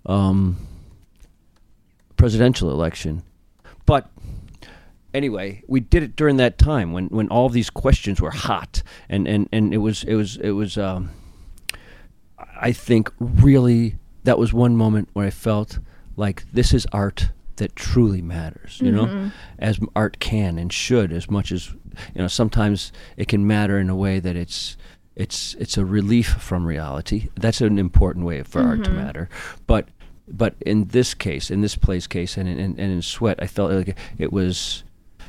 presidential election, but anyway, we did it during that time when all of these questions were hot, and it was I think really that was one moment where I felt like this is art that truly matters, you know, as art can and should, as much as, you know, sometimes it can matter in a way that it's a relief from reality. That's an important way for art to matter. But in this case, in this play's case, and in Sweat, I felt like it was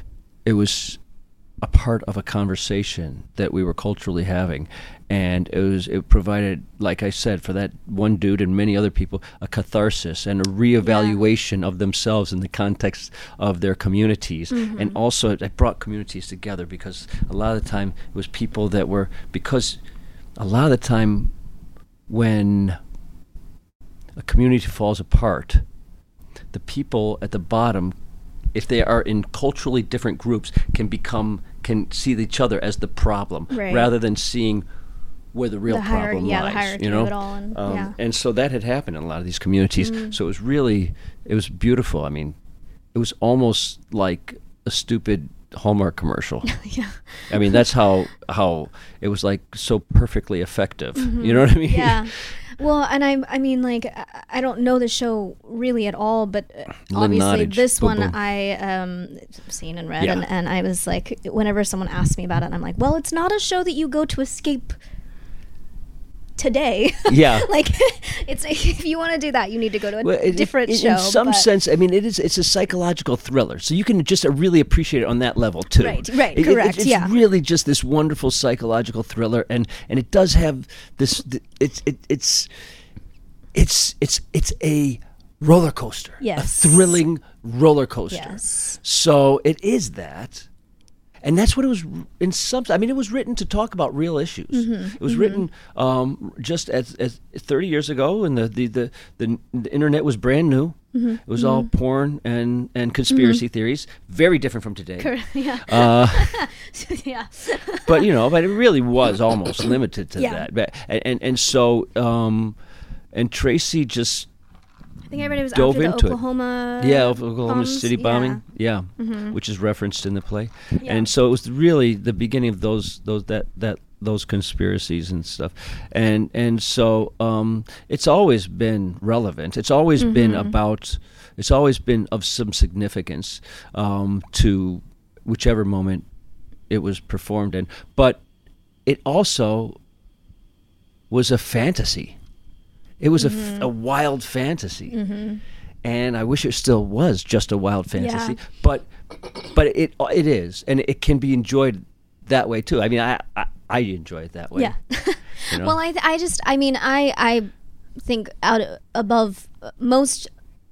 a part of a conversation that we were culturally having, and it provided, like I said, for that one dude and many other people, a catharsis and a reevaluation of themselves in the context of their communities, and also it brought communities together, because a lot of the time it was people that were, because a lot of the time when a community falls apart, the people at the bottom, if they are in culturally different groups, can see each other as the problem, rather than seeing where the real problem lies. The hierarchy, you know? of it all, and so that had happened in a lot of these communities. So it was beautiful. I mean, it was almost like a stupid Hallmark commercial. I mean, that's how it was, like, so perfectly effective. You know what I mean? Yeah. Well, and I mean, like, I don't know the show really at all, but obviously this one I seen and read, and I was like, whenever someone asks me about it, I'm like, well, it's not a show that you go to escape today. Yeah. Like, it's, if you want to do that, you need to go to a different show. In some sense, I mean, it's a psychological thriller, so you can just really appreciate it on that level too. Right, correct. It's really just this wonderful psychological thriller, and it does have this. It's a roller coaster. Yes. A thrilling roller coaster. Yes. So it is that. And that's what it was in some. I mean, it was written to talk about real issues. It was written just as 30 years ago, and the internet was brand new. It was all porn and conspiracy theories, very different from today. Yeah. But it really was almost limited to that. But, and so and Tracy just. I think I read it was after the Oklahoma. Oklahoma City bombing. Yeah, which is referenced in the play, and so it was really the beginning of those conspiracies and stuff, and so it's always been relevant. It's always been about. It's always been of some significance to whichever moment it was performed in, but it also was a fantasy. It was a wild fantasy, and I wish it still was just a wild fantasy. But it is, and it can be enjoyed that way too. I mean, I enjoy it that way. Yeah. Well, I think above most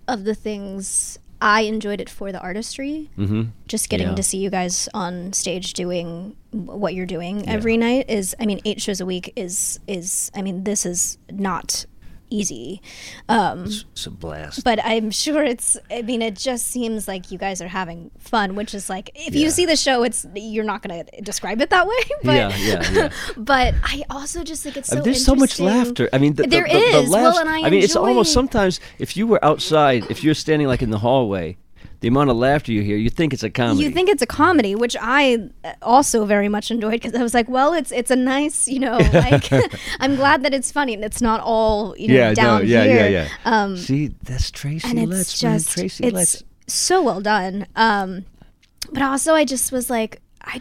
of the things I enjoyed it for the artistry. Just getting to see you guys on stage doing what you're doing every night is, I mean, 8 shows a week is I mean, this is not easy. It's a blast. But I'm sure it just seems like you guys are having fun, which is like, if you see the show, you're not going to describe it that way. But, but I also just think it's so there's so much laughter. I mean, there is. Well, and I mean, it's almost sometimes, if you were outside, if you're standing like in the hallway, the amount of laughter you hear, you think it's a comedy. You think it's a comedy, which I also very much enjoyed, because I was like, well, it's a nice, like, I'm glad that it's funny and it's not all, down here. See, that's Tracy Letts, man. Tracy Letts. It's so well done. But also I just was like, I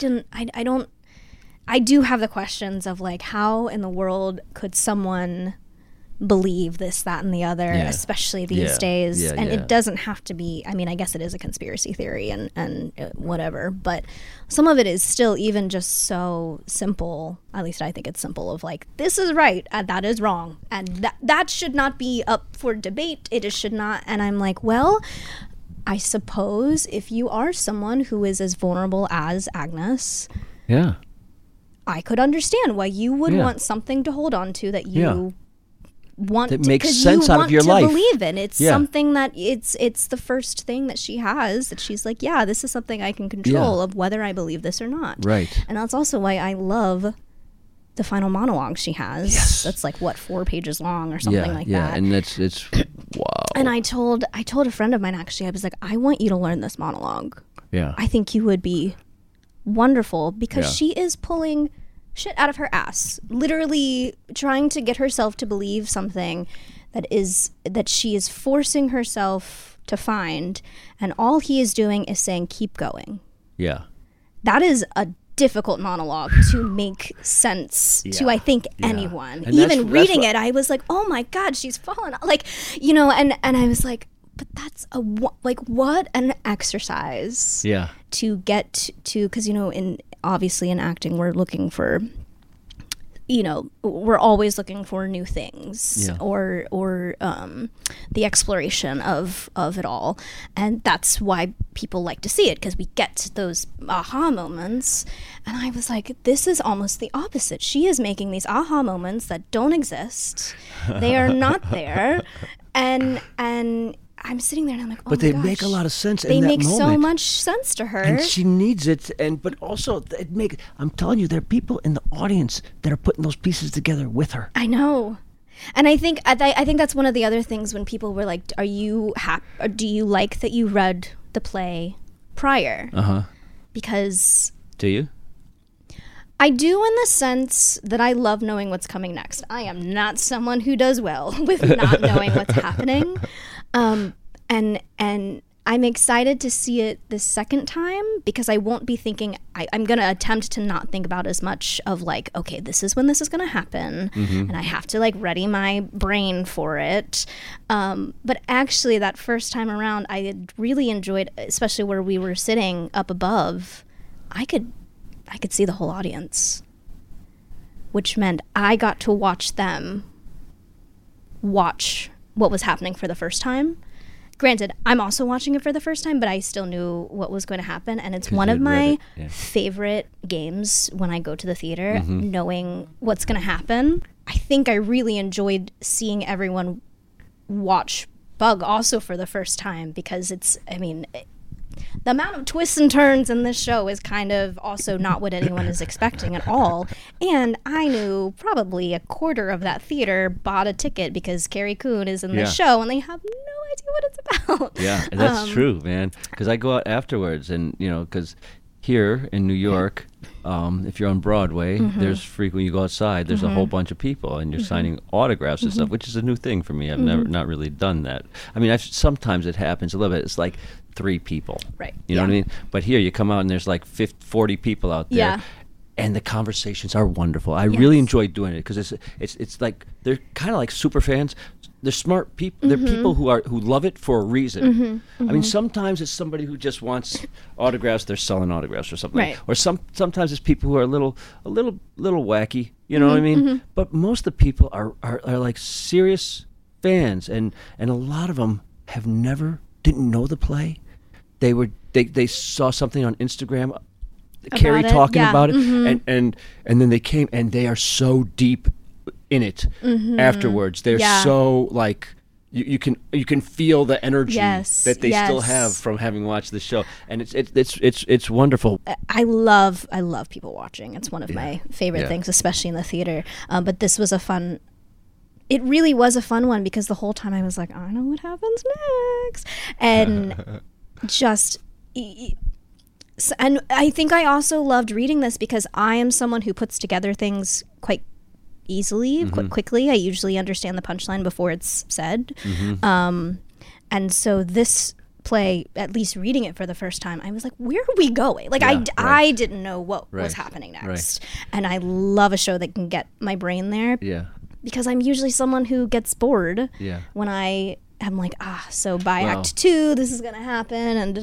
do have the questions of like, how in the world could someone believe this, that, and the other, especially these days. It doesn't have to be, I mean, I guess it is a conspiracy theory and whatever, but some of it is still even just so simple, at least I think it's simple, of like, this is right and that is wrong, and that should not be up for debate. It should not. And I'm like, well, I suppose if you are someone who is as vulnerable as Agnes, I could understand why you would want something to hold on to that you want that makes sense out of your life. Believe in. It's something that it's the first thing that she has, that she's like, this is something I can control of whether I believe this or not. Right. And that's also why I love the final monologue she has. Yes. That's like 4 pages long or something like that. Yeah, and it's wow. And I told a friend of mine, actually, I was like, I want you to learn this monologue. Yeah. I think you would be wonderful, because she is pulling shit out of her ass, literally trying to get herself to believe something that she is forcing herself to find, and all he is doing is saying, keep going. That is a difficult monologue to make sense to, I think, anyone. And even reading it, I was like, oh my God, she's fallen, like, and I was like, but that's what an exercise to get to, because obviously in acting we're looking for, we're always looking for new things, or the exploration of it all, and that's why people like to see it, because we get those aha moments. And I was like, this is almost the opposite. She is making these aha moments that don't exist. They are not there, and I'm sitting there and I'm like, oh but my they gosh. Make a lot of sense in that moment. They make so much sense to her. And she needs it. But also, I'm telling you, there are people in the audience that are putting those pieces together with her. I know. And I think that's one of the other things when people were like, are you happy, or do you like that you read the play prior? Because... Do you? I do, in the sense that I love knowing what's coming next. I am not someone who does well with not knowing what's happening. And I'm excited to see it the second time, because I won't be thinking, I'm going to attempt to not think about as much of like, okay, this is when this is going to happen, and I have to like ready my brain for it. But actually that first time around, I had really enjoyed, especially where we were sitting up above, I could see the whole audience, which meant I got to watch them watch what was happening for the first time. Granted, I'm also watching it for the first time, but I still knew what was going to happen. And it's one of my favorite games when I go to the theater, knowing what's going to happen. I think I really enjoyed seeing everyone watch Bug also for the first time, because the amount of twists and turns in this show is kind of also not what anyone is expecting at all. And I knew probably a quarter of that theater bought a ticket because Carrie Coon is in the show, and they have no idea what it's about. Yeah, that's true, man. Because I go out afterwards, and, because here in New York, if you're on Broadway, there's frequently, you go outside, there's a whole bunch of people, and you're signing autographs and stuff, which is a new thing for me. I've not really done that. I mean, sometimes it happens a little bit. It's like 3 people. Right. You know what I mean? But here you come out and there's like 40 people out there. Yeah. And the conversations are wonderful. I really enjoy doing it, because it's like, they're kind of like super fans. They're smart people. They're people who love it for a reason. I mean, sometimes it's somebody who just wants autographs. They're selling autographs or something. Right. Or sometimes it's people who are a little wacky. You know what I mean? But most of the people are like serious fans, and a lot of them didn't know the play. They saw something on Instagram, Carrie talking about it, and then they came, and they are so deep in it afterwards. They're so like you can feel the energy that they still have from having watched the show, and it's wonderful. I love people watching. It's one of my favorite things, especially in the theater. But this was it really was a fun one, because the whole time I was like, I know what happens next, and just. And I think I also loved reading this because I am someone who puts together things quite easily, quite quickly. I usually understand the punchline before it's said. And so this play, at least reading it for the first time, I was like, where are we going? Like, I didn't know what was happening next. And I love a show that can get my brain there. Yeah. Because I'm usually someone who gets bored when I'm like, so by Act 2, this is going to happen. And,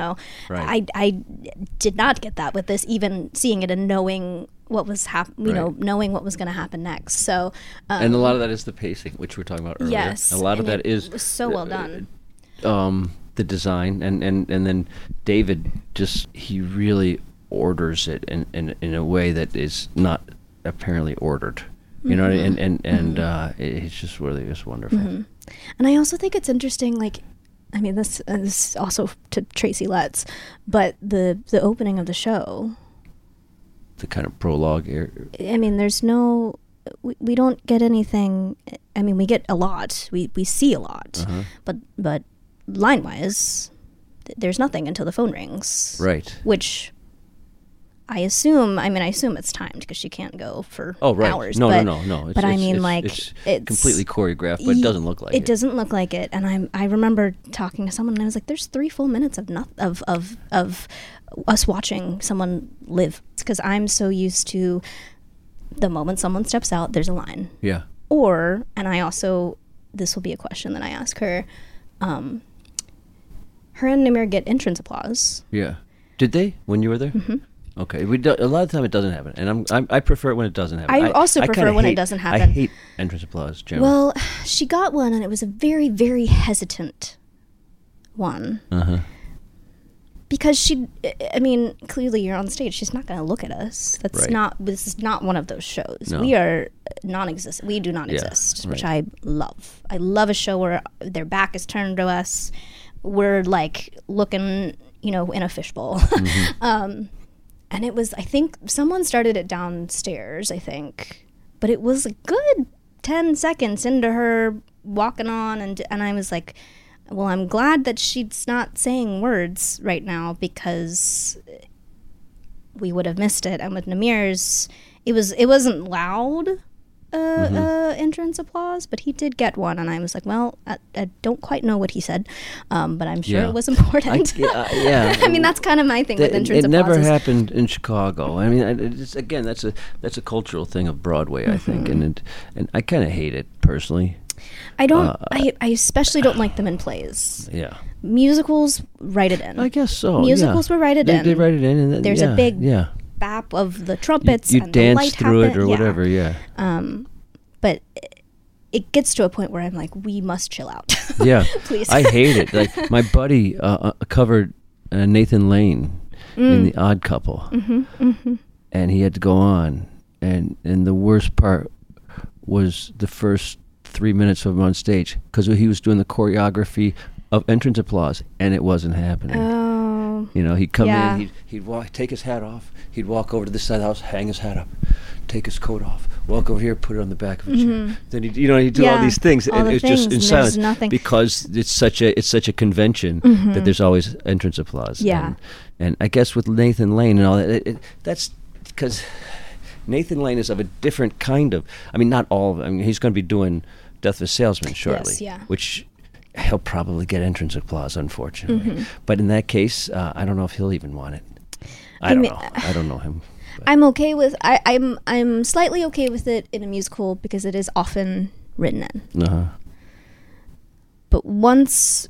I did not get that with this, even seeing it and knowing what was knowing what was going to happen next. So, and a lot of that is the pacing, which we were talking about earlier. Yes. A lot of that is was so well done. The design, and then David he really orders it in a way that is not apparently ordered. You know, and it's just really just wonderful. And I also think it's interesting, like, I mean, this is also to Tracy Letts, but the opening of the show, the kind of prologue here. I mean, there's we don't get anything. I mean, we get a lot. We see a lot, but line wise, there's nothing until the phone rings. Right. Which I assume it's timed because she can't go for hours. No. But I mean, it's completely choreopgraphed, but it doesn't look like it. It doesn't look like it. And I remember talking to someone, and I was like, "There's 3 full minutes of us watching someone live." Because I'm so used to the moment someone steps out, there's a line. Yeah. And I also, this will be a question that I ask her. Her and Namir get entrance applause. Yeah. Did they when you were there? Mm-hmm. Okay, a lot of the time it doesn't happen, and I prefer it when it doesn't happen. I also prefer when it doesn't happen. I hate entrance applause generally. Well, she got one, and it was a very, very hesitant one. Because clearly you're on stage. She's not going to look at us. This is not one of those shows. No. We are non-existent. We do not exist, which I love. I love a show where their back is turned to us. We're like looking, in a fishbowl. And it was, I think, someone started it downstairs, but it was a good 10 seconds into her walking on, and I was like, well, I'm glad that she's not saying words right now, because we would have missed it. And with Namir's, it wasn't loud entrance applause, but he did get one, and I was like, well, I don't quite know what he said, but I'm sure it was important. I mean, that's kind of my thing with entrance applause. It never happened in Chicago. I mean, that's a cultural thing of Broadway, I think, and I kind of hate it personally. I don't. I especially don't like them in plays. Yeah. Musicals, write it in. I guess so. Musicals were write it in. They write it in, and then, there's a big bap of the trumpets. You and dance the light through happen. it or whatever. Yeah. But it gets to a point where I'm like, we must chill out. Yeah. Please. I hate it. Like, my buddy covered Nathan Lane in The Odd Couple, and he had to go on, and the worst part was the first 3 minutes of him on stage, because he was doing the choreography of entrance applause, and it wasn't happening. Oh. He'd come in, he'd walk, take his hat off, he'd walk over to this side of the house, hang his hat up, take his coat off, walk over here, put it on the back of a chair. Then he'd do all these things, and it's just in silence, because it's such a convention that there's always entrance applause. Yeah. And I guess with Nathan Lane and all that, that's because Nathan Lane is of a different kind of. I mean, not all of it. I mean, he's going to be doing Death of a Salesman shortly, which he'll probably get entrance applause, unfortunately. But in that case, I don't know if he'll even want it. I don't know. I don't know him. But. I'm okay with. I'm slightly okay with it in a musical because it is often written in. But once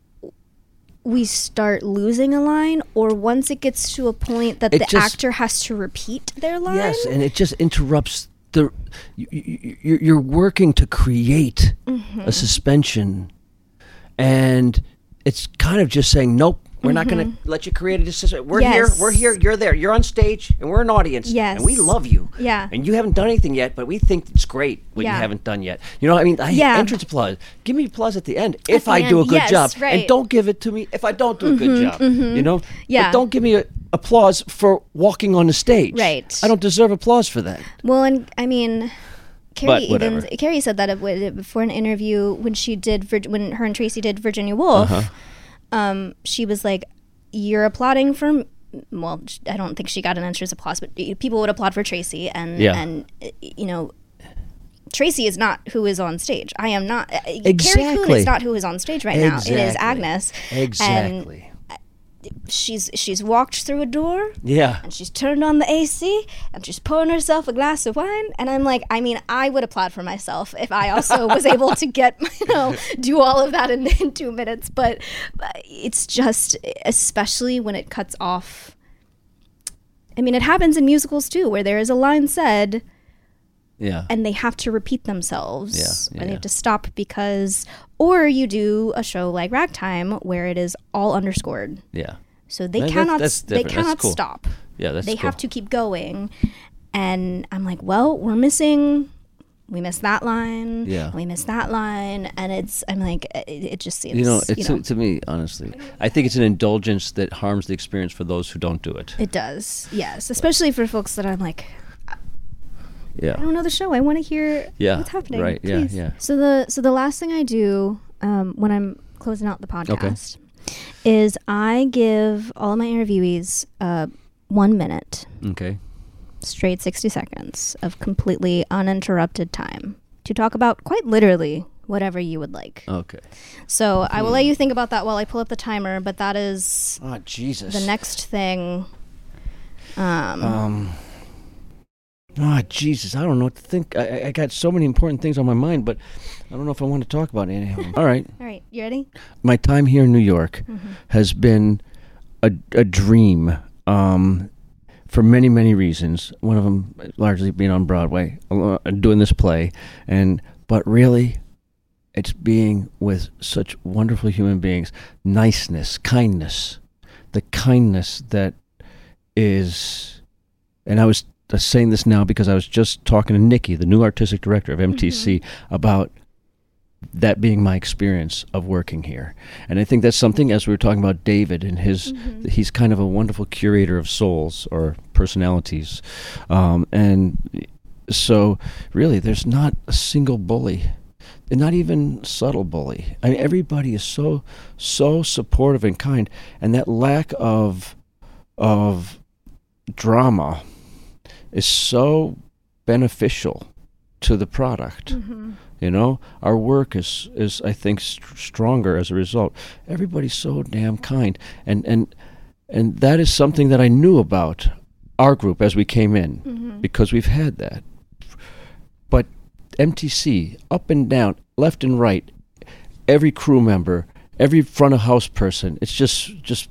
we start losing a line, or once it gets to a point that the actor has to repeat their line. Yes, and it just interrupts you're working to create a suspension, And it's kind of just saying, nope, we're not going to let you create a decision. We're here, you're there. You're on stage, and we're an audience. Yes. And we love you. Yeah. And you haven't done anything yet, but we think it's great what you haven't done yet. You know, I mean, entrance applause. Give me applause at the end if I do a good job. Right. And don't give it to me if I don't do a good job. You know? Yeah. But don't give me applause for walking on the stage. Right. I don't deserve applause for that. Well, and I mean, Carrie said that before an interview when when her and Tracy did Virginia Woolf. She was like, "You're applauding for." Well, I don't think she got an entrance applause, but people would applaud for Tracy, and you know, Tracy is not who is on stage. I am not. Exactly. Carrie Coon is not who is on stage right now. It is Agnes. Exactly. And she's walked through a door. Yeah. And she's turned on the AC and she's pouring herself a glass of wine. And I'm like, I mean, I would applaud for myself if I also was able to get, do all of that in 2 minutes. But it's just, especially when it cuts off. I mean, it happens in musicals too, where there is a line said. Yeah. And they have to repeat themselves. And they have to stop because, or you do a show like Ragtime where it is all underscored. Yeah. So they cannot stop. Yeah, they have to keep going. And I'm like, well, we missed that line. Yeah. We missed that line. And I'm like, it just seems, to me, honestly, I think it's an indulgence that harms the experience for those who don't do it. It does. Yes. Especially for folks that I'm like, yeah. I don't know the show. I want to hear what's happening. Right. Please. Yeah. So the last thing I do when I'm closing out the podcast is I give all of my interviewees 1 minute. Okay. Straight 60 seconds of completely uninterrupted time to talk about quite literally whatever you would like. Okay. So I will let you think about that while I pull up the timer, but that is the next thing. Jesus, I don't know what to think. I got so many important things on my mind, but I don't know if I want to talk about any of them. All right. All right. You ready? My time here in New York has been a dream for many, many reasons. One of them largely being on Broadway, doing this play. But really, it's being with such wonderful human beings. Niceness, kindness. The kindness that is... And I was saying this now because I was just talking to Nikki, the new artistic director of MTC, about that being my experience of working here. And I think that's something, as we were talking about David and he's kind of a wonderful curator of souls or personalities. And so really there's not a single bully, and not even subtle bully. I mean, everybody is so supportive and kind, and that lack of drama is so beneficial to the product. Our work is I think stronger as a result. Everybody's so damn kind, and that is something that I knew about our group as we came in, because we've had that. But MTC, up and down, left and right, every crew member, every front of house person, it's just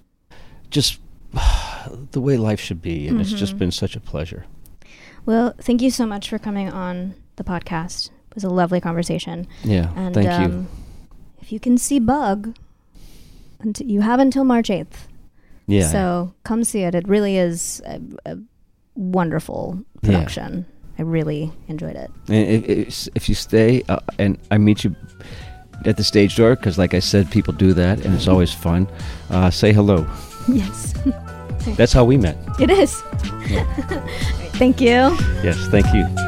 the way life should be, and it's just been such a pleasure. Well, thank you so much for coming on the podcast. It was a lovely conversation. Yeah, and, thank you. If you can see Bug, you have until March 8th. Yeah. So come see it. It really is a wonderful production. I really enjoyed it. And if you stay and I meet you at the stage door, because like I said, people do that, and it's always fun, say hello. Yes. That's how we met. It is. Yeah. Thank you. Yes, thank you.